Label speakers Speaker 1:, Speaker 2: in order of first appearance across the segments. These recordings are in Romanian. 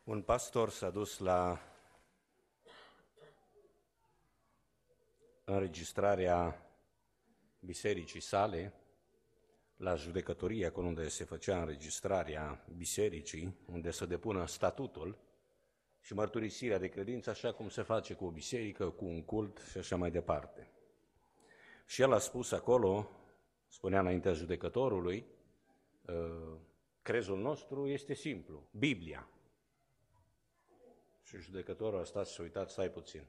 Speaker 1: Un pastor s-a dus la înregistrarea bisericii sale, la judecătorie, acolo unde se făcea înregistrarea bisericii, unde să depună statutul și mărturisirea de credință, așa cum se face cu o biserică, cu un cult și așa mai departe. Și el a spus acolo, spunea înaintea judecătorului, crezul nostru este simplu, Biblia. Și judecătorul a stat și s-a uitat, stai puțin.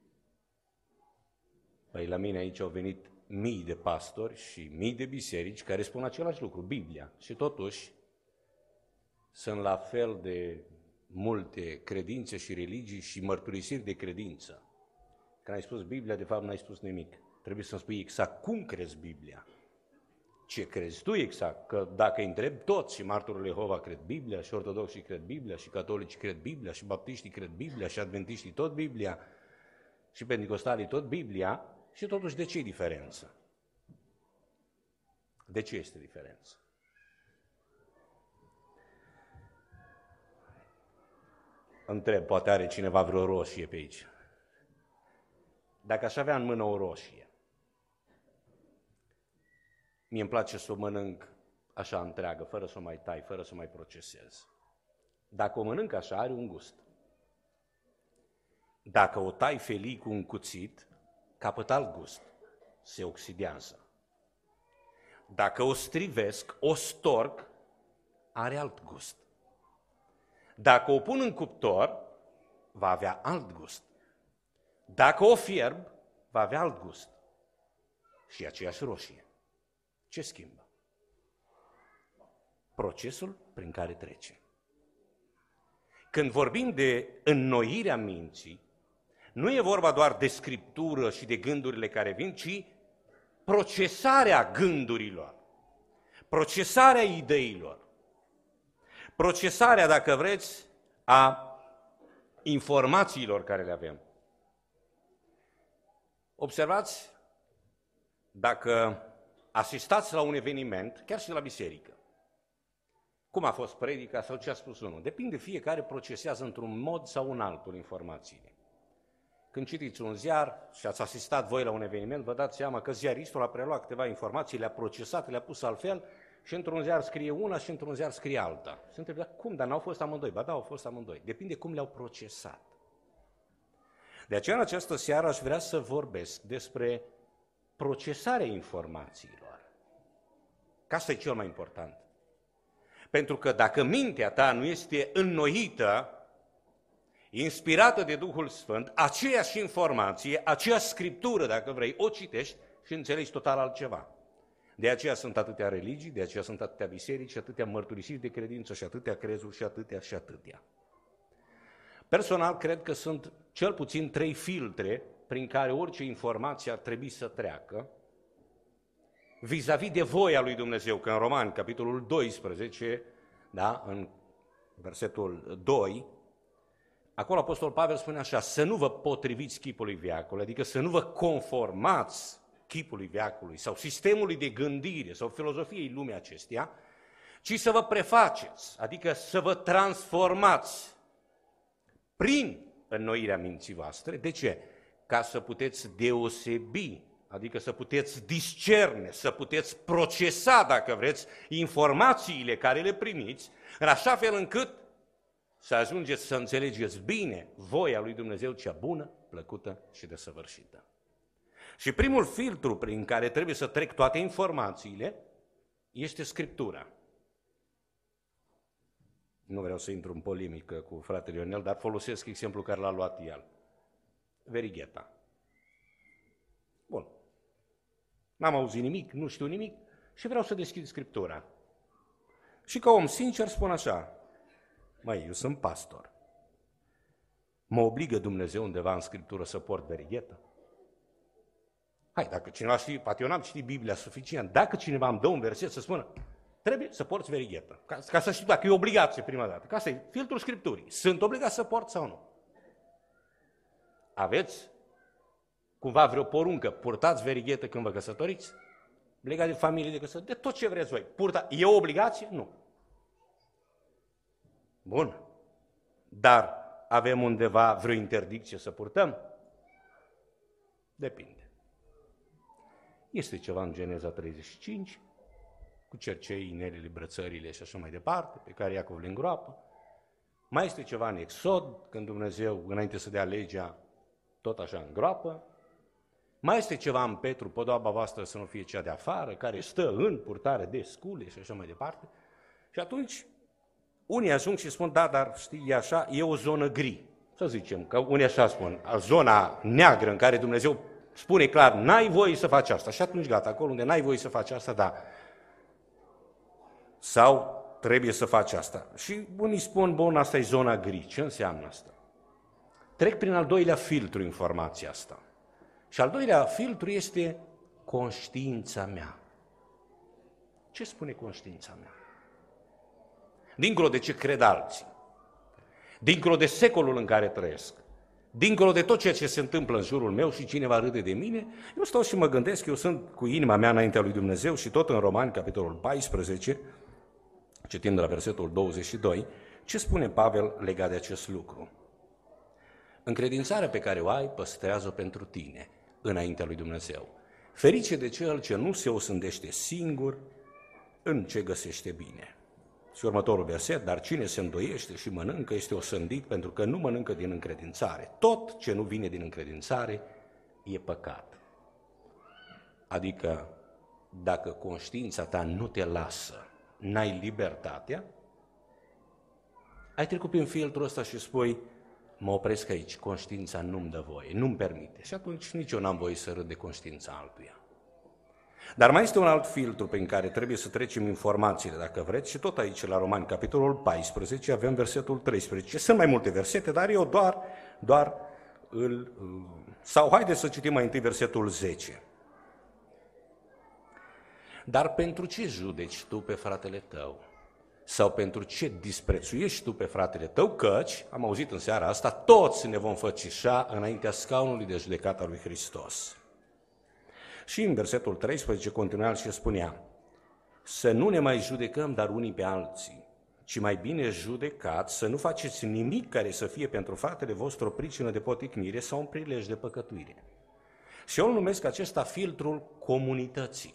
Speaker 1: Păi la mine aici au venit mii de pastori și mii de biserici care spun același lucru, Biblia. Și totuși sunt la fel de multe credințe și religii și mărturisiri de credință. Când ai spus Biblia, de fapt n-ai spus nimic. Trebuie să-mi spui exact cum crezi Biblia. Ce crezi tu exact? Că dacă îi întreb toți, și martorul Jehova cred Biblia, și ortodoxii cred Biblia, și catolicii cred Biblia, și baptiștii cred Biblia, și adventiștii tot Biblia, și penticostalii tot Biblia, și totuși de ce e diferență? De ce este diferență? Întreb, poate are cineva vreo roșie pe aici. Dacă aș avea în mână o roșie, mie îmi place să o mănânc așa întreagă, fără să o mai tai, fără să o mai procesez. Dacă o mănânc așa, are un gust. Dacă o tai felii cu un cuțit, capătă alt gust, se oxidează. Dacă o strivesc, o storc, are alt gust. Dacă o pun în cuptor, va avea alt gust. Dacă o fierb, va avea alt gust. Și aceeași roșie. Ce schimbă? Procesul prin care trece. Când vorbim de înnoirea minții, nu e vorba doar de scriptură și de gândurile care vin, ci procesarea gândurilor, procesarea ideilor, procesarea, dacă vreți, a informațiilor care le avem. Observați, dacă asistați la un eveniment, chiar și la biserică, cum a fost predica sau ce a spus unul, depinde, fiecare procesează într-un mod sau în altul informațiile. Când citiți un ziar și ați asistat voi la un eveniment, vă dați seama că ziaristul a preluat câteva informații, le-a procesat, le-a pus altfel și într-un ziar scrie una și într-un ziar scrie alta. Se întreabă, cum, dar n-au fost amândoi? Ba da, au fost amândoi. Depinde cum le-au procesat. De aceea, în această seară aș vrea să vorbesc despre procesarea informațiilor. Că asta e cel mai important. Pentru că dacă mintea ta nu este înnoită, inspirată de Duhul Sfânt, aceeași informație, aceeași scriptură, dacă vrei, o citești și înțelegi total altceva. De aceea sunt atâtea religii, de aceea sunt atâtea biserici, atâtea mărturisiri de credință și atâtea crezuri și atâtea și atâtea. Personal, cred că sunt cel puțin 3 filtre prin care orice informație ar trebui să treacă vis-a-vis de voia lui Dumnezeu, că în Romani, capitolul 12, da, în versetul 2, acolo Apostol Pavel spune așa, să nu vă potriviți chipului veacului, adică să nu vă conformați chipului veacului sau sistemului de gândire sau filozofiei lumii acesteia, ci să vă prefaceți, adică să vă transformați prin înnoirea minții voastre. De ce? Ca să puteți deosebi, adică să puteți discerne, să puteți procesa, dacă vreți, informațiile care le primiți, în așa fel încât să ajungeți să înțelegeți bine voia lui Dumnezeu cea bună, plăcută și desăvârșită. Și primul filtru prin care trebuie să trec toate informațiile este Scriptura. Nu vreau să intru în polemică cu fratele Ionel, dar folosesc exemplul care l-a luat el. Verigheta. Bun. N-am auzit nimic, nu știu nimic și vreau să deschid Scriptura. Și ca om sincer spun așa, măi, eu sunt pastor. Mă obligă Dumnezeu undeva în Scriptură să port verighetă? Hai, dacă cineva știe, poate eu n-am citit Biblia suficient, dacă cineva îmi dă un verset să spună, trebuie să porți verighetă. Ca să știu dacă e obligație prima dată. Ca asta e filtrul Scripturii. Sunt obligat să port sau nu? Aveți cumva vreo poruncă? Purtați verighetă când vă căsătoriți? Legat de familie, de căsătorie, de tot ce vreți voi. E o obligație? Nu. Bun. Dar avem undeva vreo interdicție să purtăm? Depinde. Este ceva în Geneza 35, cu cercei, inelele, brățările și așa mai departe, pe care Iacov le îngroapă. Mai este ceva în Exod, când Dumnezeu, înainte să dea legea, tot așa îngroapă. Mai este ceva în Petru, podoaba voastră să nu fie cea de afară, care stă în purtare de scule și așa mai departe. Și atunci, unii ajung și spun, da, dar știi, e așa, e o zonă gri. Să zicem, că unii așa spun, zona neagră în care Dumnezeu spune clar, n-ai voie să faci asta. Și atunci gata, acolo unde n-ai voie să faci asta, da. Sau trebuie să faci asta. Și unii spun, bun, asta e zona gri. Ce înseamnă asta? Trec prin al doilea filtru informația asta. Și al doilea filtru este conștiința mea. Ce spune conștiința mea? Dincolo de ce cred alții, dincolo de secolul în care trăiesc, dincolo de tot ceea ce se întâmplă în jurul meu și cineva râde de mine, eu stau și mă gândesc, eu sunt cu inima mea înaintea lui Dumnezeu și tot în Romani, capitolul 14, citind de la versetul 22, ce spune Pavel legat de acest lucru? Încredințarea pe care o ai, păstrează-o pentru tine, înaintea lui Dumnezeu. Ferice de cel ce nu se osândește singur în ce găsește bine. Și următorul verset, dar cine se îndoiește și mănâncă este osândit pentru că nu mănâncă din încredințare. Tot ce nu vine din încredințare e păcat. Adică, dacă conștiința ta nu te lasă, n-ai libertatea, ai trecut prin filtrul ăsta și spui, mă opresc aici, conștiința nu-mi dă voie, nu-mi permite. Și atunci nici eu n-am voie să râd de conștiința altuia. Dar mai este un alt filtru prin care trebuie să trecem informațiile, dacă vreți, și tot aici, la Romani, capitolul 14, avem versetul 13. Sunt mai multe versete, dar eu doar sau haideți să citim mai întâi versetul 10. Dar pentru ce judeci tu pe fratele tău? Sau pentru ce disprețuiești tu pe fratele tău? Căci, am auzit în seara asta, toți ne vom fățișa înaintea scaunului de judecată a lui Hristos. Și în versetul 13 continua și spunea, să nu ne mai judecăm, dar unii pe alții, ci mai bine judecați, să nu faceți nimic care să fie pentru fratele vostru o pricină de poticnire sau un prilej de păcătuire. Și eu îl numesc acesta filtrul comunității.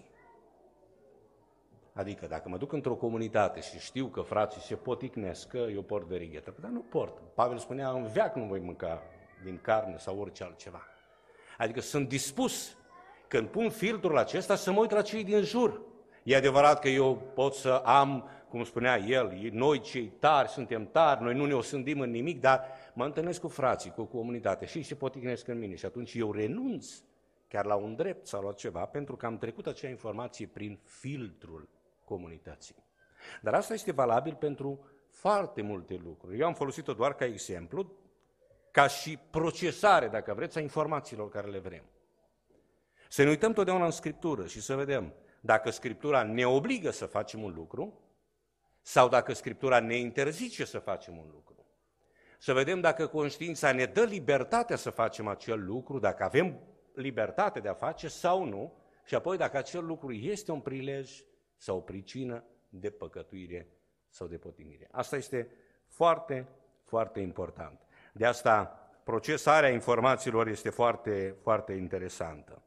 Speaker 1: Adică dacă mă duc într-o comunitate și știu că frații se poticnesc, că eu port verighetă, dar nu port. Pavel spunea, în veac nu voi mânca din carne sau orice altceva. Adică sunt dispus, când pun filtrul acesta, să mă uit la cei din jur. E adevărat că eu pot să am, cum spunea el, noi cei tari suntem tari, noi nu ne osândim în nimic, dar mă întâlnesc cu frații, cu comunitate și se poticnesc în mine și atunci eu renunț chiar la un drept sau la ceva, pentru că am trecut acea informație prin filtrul comunității. Dar asta este valabil pentru foarte multe lucruri. Eu am folosit-o doar ca exemplu, ca și procesare, dacă vreți, a informațiilor care le vrem. Să ne uităm totdeauna în Scriptură și să vedem dacă Scriptura ne obligă să facem un lucru sau dacă Scriptura ne interzice să facem un lucru. Să vedem dacă conștiința ne dă libertatea să facem acel lucru, dacă avem libertate de a face sau nu, și apoi dacă acel lucru este un prilej sau o pricină de păcătuire sau de potignire. Asta este foarte, foarte important. De asta, procesarea informațiilor este foarte, foarte interesantă.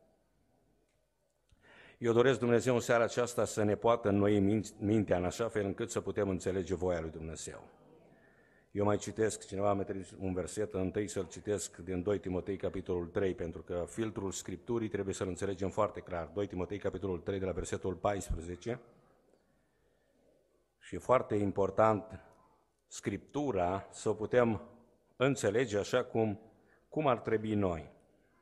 Speaker 1: Eu doresc Dumnezeu în seara aceasta să ne poată înnoi mintea în așa fel încât să putem înțelege voia lui Dumnezeu. Eu mai citesc, cineva mi-a trimis un verset, întâi să-l citesc din 2 Timotei, capitolul 3, pentru că filtrul Scripturii trebuie să-l înțelegem foarte clar. 2 Timotei, capitolul 3, de la versetul 14. Și e foarte important Scriptura să o putem înțelege așa cum ar trebui noi.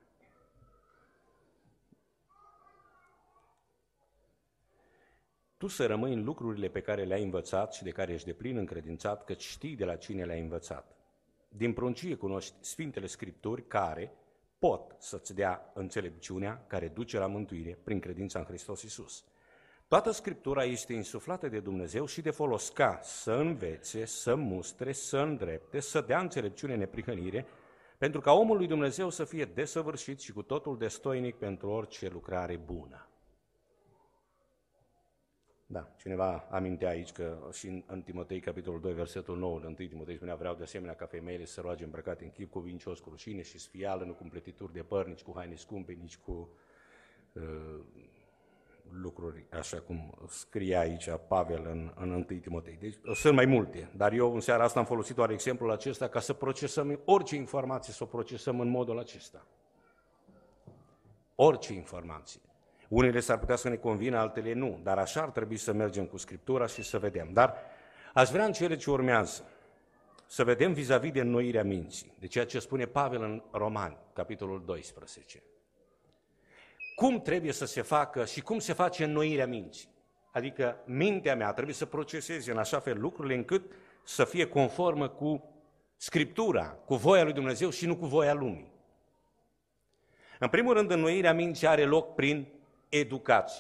Speaker 1: Tu să rămâi în lucrurile pe care le-ai învățat și de care ești deplin încredințat, că știi de la cine le-ai învățat. Din pruncie cunoști Sfintele Scripturi care pot să-ți dea înțelepciunea care duce la mântuire prin credința în Hristos Iisus. Toată Scriptura este insuflată de Dumnezeu și de folos ca să învețe, să mustre, să îndrepte, să dea înțelepciune neprihănire, pentru ca omul lui Dumnezeu să fie desăvârșit și cu totul destoinic pentru orice lucrare bună. Da, cineva amintea aici că și în Timotei, capitolul 2, versetul 9, în 1 Timotei spunea: vreau de asemenea ca femeile să se roage îmbrăcate în chip cuvincios, cu rușine și sfială, nu cu împletituri de păr, nici cu haine scumpe, nici cu lucruri, așa cum scrie aici Pavel în 1 Timotei. Deci sunt mai multe, dar eu în seara asta am folosit doar exemplul acesta ca să procesăm orice informație, să o procesăm în modul acesta. Orice informație. Unele s-ar putea să ne convină, altele nu, dar așa ar trebui să mergem cu Scriptura și să vedem. Dar aș vrea în cele ce urmează să vedem vis-a-vis de înnoirea minții, de ceea ce spune Pavel în Romani, capitolul 12. Cum trebuie să se facă și cum se face înnoirea minții? Adică mintea mea trebuie să proceseze în așa fel lucrurile încât să fie conformă cu Scriptura, cu voia lui Dumnezeu și nu cu voia lumii. În primul rând, înnoirea minții are loc prin educație.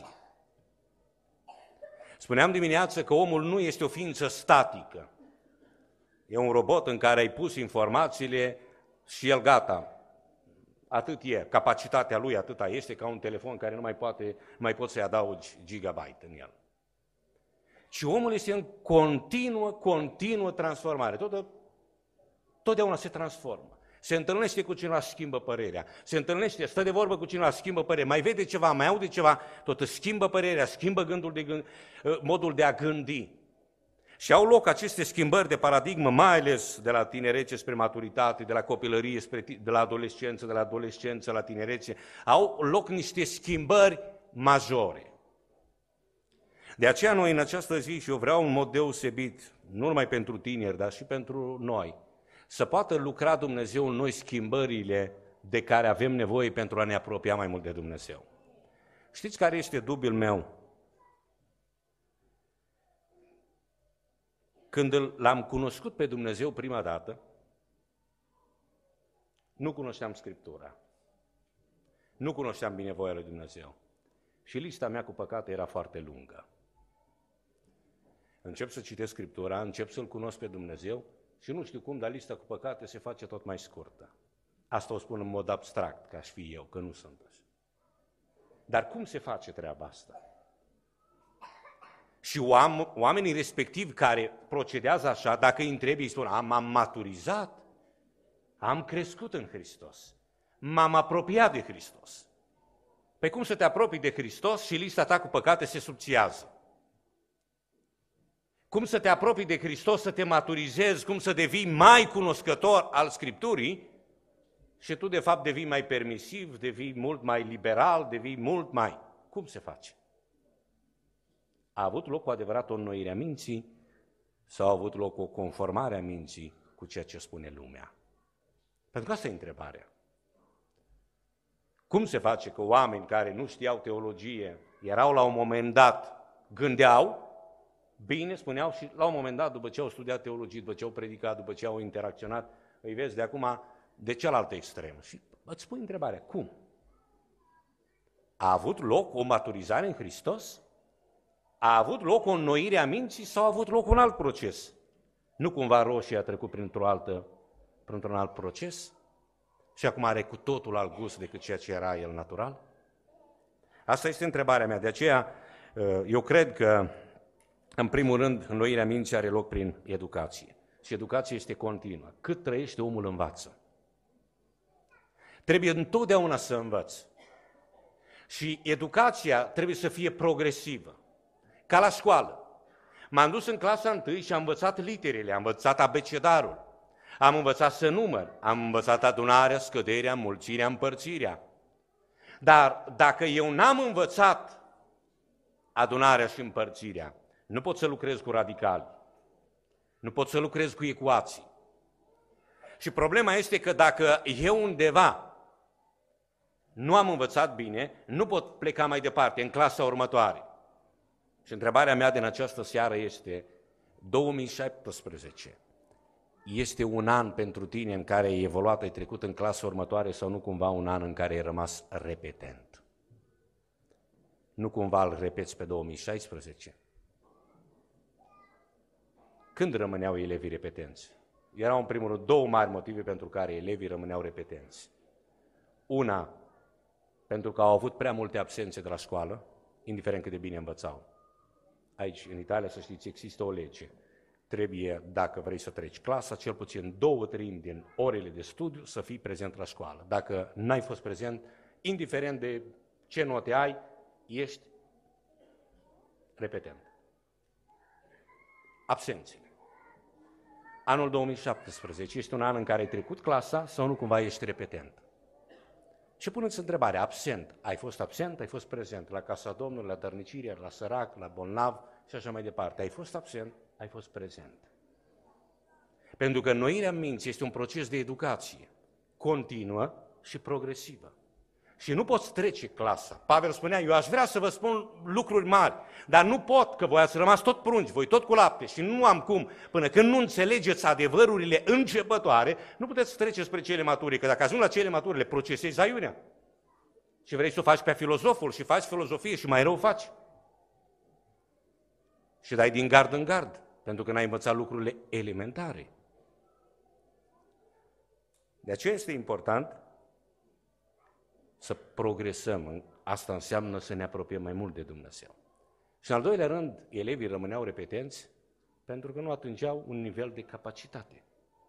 Speaker 1: Spuneam dimineață că omul nu este o ființă statică. E un robot în care ai pus informațiile și el gata. Atât e, capacitatea lui atâta este ca un telefon care nu mai poți să-i adaugi gigabyte în el. Și omul este în continuă transformare. Totdeauna se transformă. Se întâlnește cu cineva, schimbă părerea. Se întâlnește, stă de vorbă cu cineva, schimbă părerea. Mai vede ceva, mai aude ceva, tot schimbă părerea, schimbă modul de a gândi. Și au loc aceste schimbări de paradigmă, mai ales de la tinerețe spre maturitate, de la copilărie de la adolescență la tinerețe. Au loc niște schimbări majore. De aceea noi în această zi, și eu vreau un mod deosebit, nu numai pentru tineri, dar și pentru noi, să poată lucra Dumnezeu în noi schimbările de care avem nevoie pentru a ne apropia mai mult de Dumnezeu. Știți care este dubiul meu? Când l-am cunoscut pe Dumnezeu prima dată, nu cunoșteam Scriptura, nu cunoșteam binevoia lui Dumnezeu și lista mea cu păcate era foarte lungă. Încep să citesc Scriptura, încep să-L cunosc pe Dumnezeu și nu știu cum, dar lista cu păcate se face tot mai scurtă. Asta o spun în mod abstract, ca aș fi eu, că nu sunt așa. Dar cum se face treaba asta? Și oamenii respectivi care procedează așa, dacă îi întrebi, îi spun: am maturizat, am crescut în Hristos, m-am apropiat de Hristos. Păi cum să te apropii de Hristos și lista ta cu păcate se subțiază? Cum să te apropii de Hristos, să te maturizezi, cum să devii mai cunoscător al Scripturii și tu de fapt devii mai permisiv, devii mult mai liberal, devii mult mai... Cum se face? A avut loc cu adevărat o înnoire a minții sau a avut loc o conformare a minții cu ceea ce spune lumea? Pentru că asta e întrebarea. Cum se face că oameni care nu știau teologie, erau la un moment dat, gândeau, bine, spuneau și la un moment dat, după ce au studiat teologie, după ce au predicat, după ce au interacționat, îi vezi de acum de cealaltă extremă. Și îți pui întrebarea, cum? A avut loc o maturizare în Hristos? A avut loc o înnoire a minții sau a avut loc un alt proces? Nu cumva roșia a trecut printr-un alt proces și acum are cu totul alt gust decât ceea ce era el natural? Asta este întrebarea mea. De aceea eu cred că, în primul rând, înnoirea minții are loc prin educație. Și educația este continuă. Cât trăiește, omul învață. Trebuie întotdeauna să învăț. Și educația trebuie să fie progresivă. Ca la școală. M-am dus în clasa 1 și am învățat literele, am învățat abecedarul, am învățat să număr, am învățat adunarea, scăderea, înmulțirea, împărțirea. Dar dacă eu n-am învățat adunarea și împărțirea, nu pot să lucrez cu radicali, nu pot să lucrez cu ecuații. Și problema este că dacă eu undeva nu am învățat bine, nu pot pleca mai departe, în clasa următoare. Și întrebarea mea din această seară este, 2017 este un an pentru tine în care ai evoluat, ai trecut în clasa următoare sau nu cumva un an în care ai rămas repetent? Nu cumva îl repeți pe 2016? Când rămâneau elevii repetenți? Erau în primul rând două mari motive pentru care elevii rămâneau repetenți. Una, pentru că au avut prea multe absențe de la școală, indiferent cât de bine învățau. aici în Italia, să știți, există o lege. Trebuie, dacă vrei să treci clasa, cel puțin 2/3 din orele de studiu să fii prezent la școală. Dacă n-ai fost prezent, indiferent de ce note ai, ești repetent. Absențele. Anul 2017 este un an în care ai trecut clasa sau nu cumva ești repetent. Și puneți întrebarea, absent, ai fost absent, ai fost prezent la Casa Domnului, la dărnicire, la sărac, la bolnav și așa mai departe. Ai fost absent, ai fost prezent. Pentru că înnoirea minții este un proces de educație continuă și progresivă. Și nu poți trece clasa. Pavel spunea, eu aș vrea să vă spun lucruri mari, dar nu pot, că voi ați rămas tot prunci, voi tot cu lapte și nu am cum. Până când nu înțelegeți adevărurile începătoare, nu puteți trece spre cele mature, că dacă ajungi la cele mature, le procesezi aiurea. Și vrei să o faci pe filozoful și faci filozofie și mai rău faci. Și dai din gard în gard, pentru că n-ai învățat lucrurile elementare. De aceea este important să progresăm. Asta înseamnă să ne apropiem mai mult de Dumnezeu. Și în al doilea rând, elevii rămâneau repetenți pentru că nu atingeau un nivel de capacitate.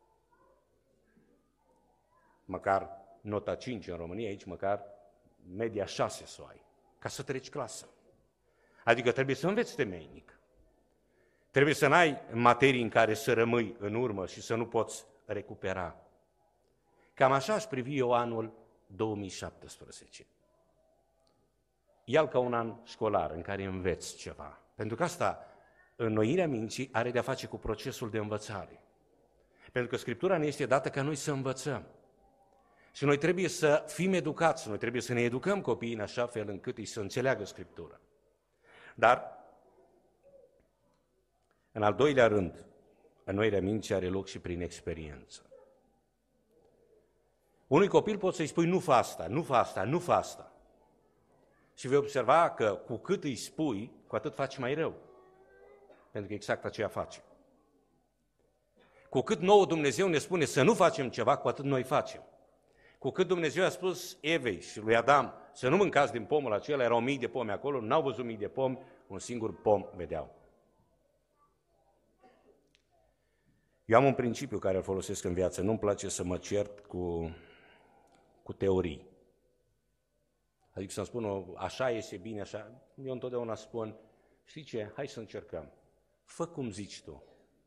Speaker 1: Măcar nota 5 în România, aici măcar media 6 să o ai, ca să treci clasă. Adică trebuie să înveți temeinic. Trebuie să n-ai materii în care să rămâi în urmă și să nu poți recupera. Cam așa aș privi eu anul 2017. Ia-l ca un an școlar în care înveți ceva. Pentru că asta, înnoirea minții, are de-a face cu procesul de învățare. Pentru că Scriptura ne este dată ca noi să învățăm. Și noi trebuie să fim educați, noi trebuie să ne educăm copiii în așa fel încât ei să înțeleagă Scriptura. Dar, în al doilea rând, înnoirea minții are loc și prin experiență. Unui copil poți să-i spui, nu fă asta, nu fă asta, nu fă asta. Și vei observa că cu cât îi spui, cu atât faci mai rău. Pentru că exact aceea face. Cu cât nouă Dumnezeu ne spune să nu facem ceva, cu atât noi facem. Cu cât Dumnezeu a spus Evei și lui Adam să nu mâncați din pomul acela, erau 1000 de pomi acolo, n-au văzut 1000 de pomi, un singur pom vedeau. Eu am un principiu care îl folosesc în viață, nu-mi place să mă cert cu teorii. Adică să-mi spun, așa este bine, așa. Eu întotdeauna spun, știi ce, hai să încercăm. Fă cum zici tu.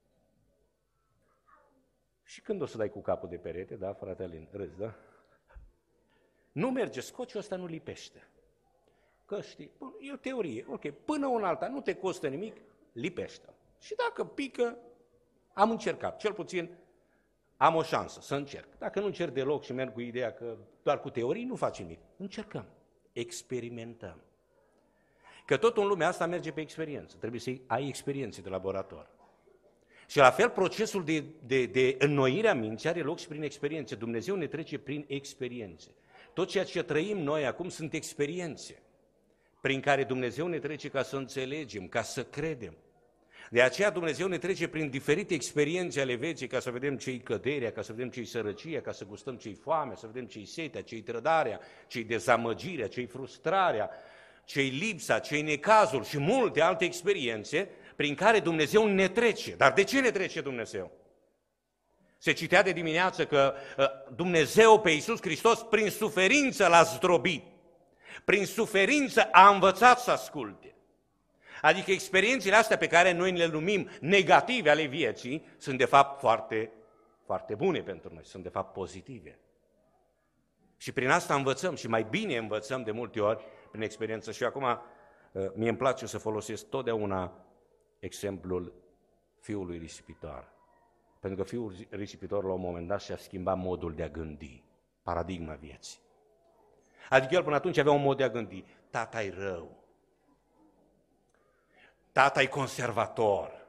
Speaker 1: Și când o să dai cu capul de perete, da, frate Alin, râzi, da? Nu merge, scociul ăsta nu lipește. Că știi, bun, e o teorie, ok, până una alta, nu te costă nimic, lipește. Și dacă pică, am încercat, cel puțin am o șansă să încerc. Dacă nu încerc deloc și merg cu ideea că doar cu teorii, nu facem nimic. Încercăm, experimentăm. Că tot în lumea asta merge pe experiență. Trebuie să ai experiențe de laborator. Și la fel, procesul de înnoire a minții are loc și prin experiențe. Dumnezeu ne trece prin experiențe. Tot ceea ce trăim noi acum sunt experiențe prin care Dumnezeu ne trece ca să înțelegem, ca să credem. De aceea Dumnezeu ne trece prin diferite experiențe ale vieții ca să vedem ce-i căderea, ca să vedem ce-i sărăcia, ca să gustăm ce-i foamea, să vedem ce-i setea, ce-i trădarea, ce-i dezamăgirea, ce-i frustrarea, ce-i lipsa, ce-i necazul și multe alte experiențe prin care Dumnezeu ne trece. Dar de ce ne trece Dumnezeu? Se citea de dimineață că Dumnezeu pe Iisus Hristos prin suferință l-a zdrobit. Prin suferință a învățat să asculte. Adică experiențele astea pe care noi le numim negative ale vieții sunt de fapt foarte, foarte bune pentru noi, sunt de fapt pozitive. Și prin asta învățăm și mai bine învățăm de multe ori prin experiență. Și acum mie îmi place să folosesc totdeauna exemplul fiului risipitor. Pentru că fiul risipitor la un moment dat și-a schimbat modul de a gândi, paradigma vieții. Adică el până atunci avea un mod de a gândi, tata-i rău, tata-i conservator,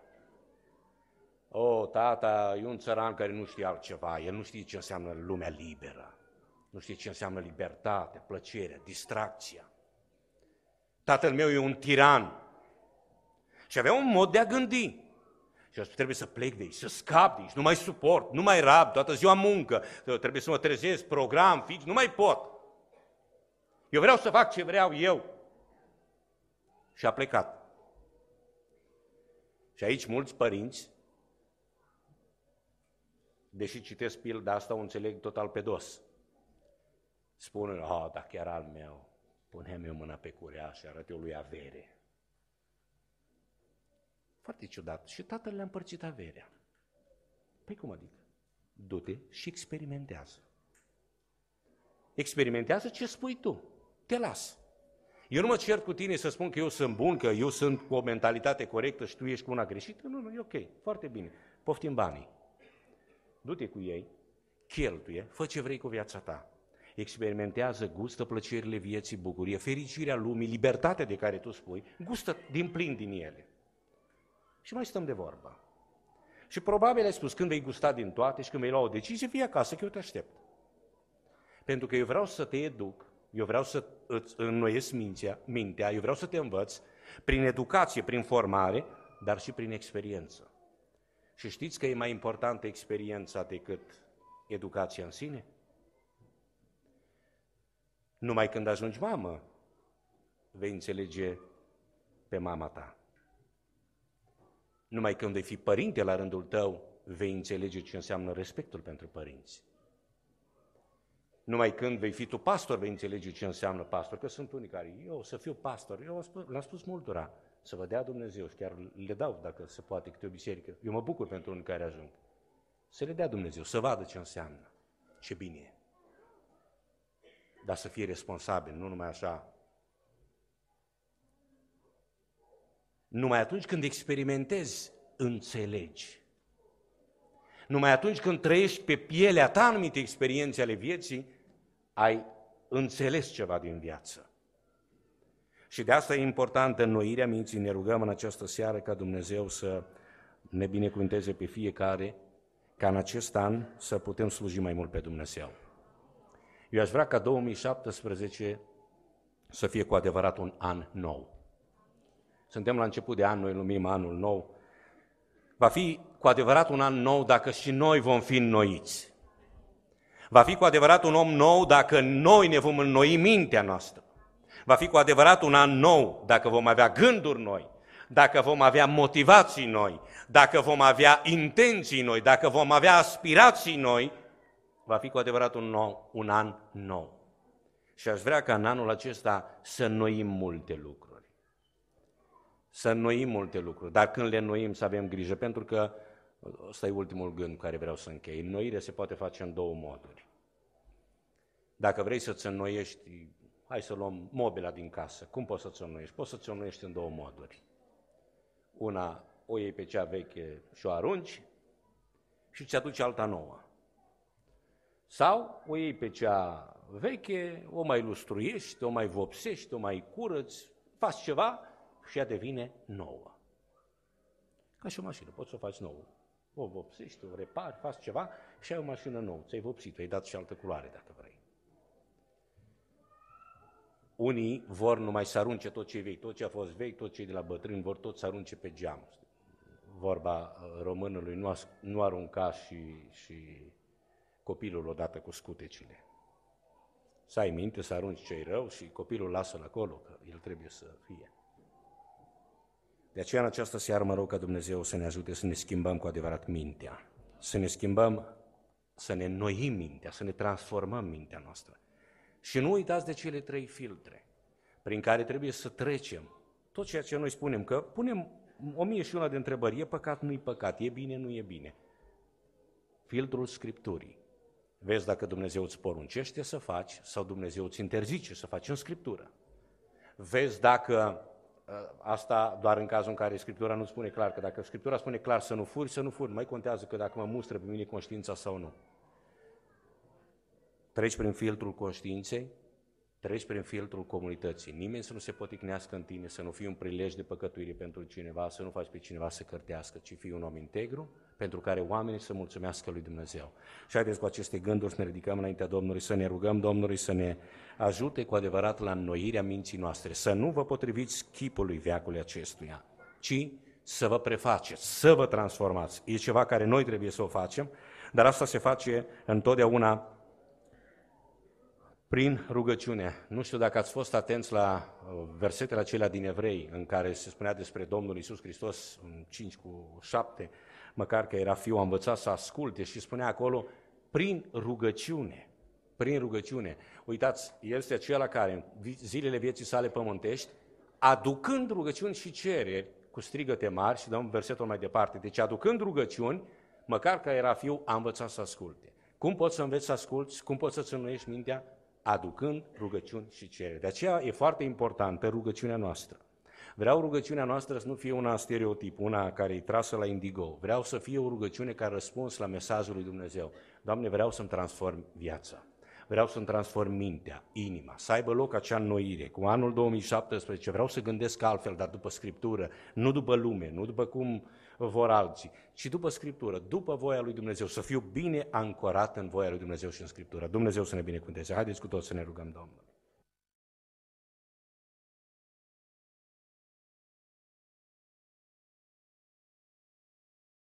Speaker 1: tata e un țăran care nu știe altceva, el nu știe ce înseamnă lumea liberă, nu știe ce înseamnă libertatea, plăcerea, distracția. Tatăl meu e un tiran și avea un mod de a gândi. Și eu trebuie să plec de aici, să scap de aici, nu mai suport, nu mai rab, toată ziua muncă, trebuie să mă trezesc, program, fix, nu mai pot. Eu vreau să fac ce vreau eu. Și a plecat. Și aici mulți părinți, deși citesc pilda asta, o înțeleg total pe dos. Spune, dacă era al meu, puneam eu mâna pe curea și arăt eu lui avere. Foarte ciudat. Și tatăl le-a împărțit averea. Păi cum adică? Du-te și experimentează. Experimentează ce spui tu. Te las. Eu nu mă cert cu tine să spun că eu sunt bun, că eu sunt cu o mentalitate corectă și tu ești cu una greșită. Nu, e ok, foarte bine. Poftim banii. Du-te cu ei, cheltuie, fă ce vrei cu viața ta. Experimentează, gustă plăcerile vieții, bucurie, fericirea lumii, libertatea de care tu spui, gustă din plin din ele. Și mai stăm de vorbă. Și probabil ai spus, când vei gusta din toate și când vei lua o decizie, fii acasă, că eu te aștept. Pentru că eu vreau să te educ, eu vreau să îți înnoiesc mintea, eu vreau să te învăț prin educație, prin formare, dar și prin experiență. Și știți că e mai importantă experiența decât educația în sine? Numai când ajungi mamă, vei înțelege pe mama ta. Numai când vei fi părinte la rândul tău, vei înțelege ce înseamnă respectul pentru părinți. Numai când vei fi tu pastor, vei înțelege ce înseamnă pastor. Că sunt unii care, eu să fiu pastor, eu l-am spus multora, să vă dea Dumnezeu și chiar le dau, dacă se poate, câte o biserică. Eu mă bucur pentru unii care ajung. Să le dea Dumnezeu, să vadă ce înseamnă, ce bine e. Dar să fie responsabil, nu numai așa. Numai atunci când experimentezi, înțelegi. Numai atunci când trăiești pe pielea ta anumite experiențe ale vieții, ai înțeles ceva din viață. Și de asta e importantă înnoirea minții. Ne rugăm în această seară ca Dumnezeu să ne binecuvânteze pe fiecare, ca în acest an să putem sluji mai mult pe Dumnezeu. Eu aș vrea ca 2017 să fie cu adevărat un an nou. Suntem la început de an, noi numim anul nou. Va fi cu adevărat un an nou dacă și noi vom fi înnoiți. Va fi cu adevărat un om nou dacă noi ne vom înnoi mintea noastră. Va fi cu adevărat un an nou dacă vom avea gânduri noi, dacă vom avea motivații noi, dacă vom avea intenții noi, dacă vom avea aspirații noi, va fi cu adevărat un an nou. Și aș vrea ca în anul acesta să înnoim multe lucruri. Să înnoim multe lucruri, dar când le înnoim să avem grijă, pentru că ăsta e ultimul gând care vreau să închei. Înnoirea se poate face în două moduri. Dacă vrei să-ți înnoiești, hai să luăm mobila din casă. Cum poți să-ți înnoiești? Poți să-ți înnoiești în două moduri. Una, o iei pe cea veche și o arunci și ți aduci alta nouă. Sau o iei pe cea veche, o mai lustruiești, o mai vopsești, o mai curăți, faci ceva și ea devine nouă. Ca și o mașină, poți să o faci nouă. O vopsești, o repari, faci ceva și ai o mașină nouă. Ți-ai vopsit, ai dat și altă culoare dacă vrei. Unii vor numai să arunce tot ce e vechi, tot ce a fost vechi, tot ce e de la bătrâni, vor tot să arunce pe geam. Vorba românului, nu arunca și copilul odată cu scutecile. Să ai minte, să arunci ce-i rău și copilul lasă-l acolo, că el trebuie să fie. De aceea în această seară mă rog ca Dumnezeu să ne ajute să ne schimbăm cu adevărat mintea, să ne schimbăm, să ne înnoim mintea, să ne transformăm mintea noastră. Și nu uitați de cele 3 filtre prin care trebuie să trecem tot ceea ce noi spunem, că punem 1001 de întrebări, e păcat, nu-i păcat, e bine, nu e bine. Filtrul Scripturii. Vezi dacă Dumnezeu îți poruncește să faci sau Dumnezeu îți interzice să faci în Scriptură. Vezi dacă, asta doar în cazul în care Scriptura nu spune clar, că dacă Scriptura spune clar să nu furi, nu mai contează că dacă mă mustră pe mine conștiința sau nu. Treci prin filtrul conștiinței, treci prin filtrul comunității. Nimeni să nu se poticnească în tine, să nu fii un prilej de păcătuire pentru cineva, să nu faci pe cineva să cărtească, ci fii un om integru, pentru care oamenii să mulțumească lui Dumnezeu. Și haideți cu aceste gânduri să ne ridicăm înaintea Domnului, să ne rugăm Domnului să ne ajute cu adevărat la înnoirea minții noastre, să nu vă potriviți chipului veacului acestuia, ci să vă prefaceți, să vă transformați. E ceva care noi trebuie să o facem, dar asta se face întotdeauna Prin rugăciune. Nu știu dacă ați fost atenți la versetele acelea din Evrei, în care se spunea despre Domnul Iisus Hristos, în 5:7, măcar că era fiul, a învățat să asculte și spunea acolo, prin rugăciune. Prin rugăciune. Uitați, el este acela care în zilele vieții sale pământești, aducând rugăciuni și cereri cu strigăte mari, și dăm versetul mai departe, deci aducând rugăciuni, măcar că era fiu, a învățat să asculte. Cum poți să înveți să asculți? Cum poți să-ți înnoiești mintea? Aducând rugăciuni și cereri. De aceea e foarte importantă rugăciunea noastră. Vreau rugăciunea noastră să nu fie una stereotip, una care e trasă la indigo. Vreau să fie o rugăciune ca răspuns la mesajul lui Dumnezeu. Doamne, vreau să-mi transform viața. Vreau să-mi transform mintea, inima, să aibă loc acea înnoire. Cu anul 2017 vreau să gândesc altfel, dar după Scriptură, nu după lume, nu după cum vor alții, ci după Scriptură, după voia lui Dumnezeu, să fiu bine ancorat în voia lui Dumnezeu și în Scriptură. Dumnezeu să ne binecuvânteze. Haideți cu toți să ne rugăm Domnul.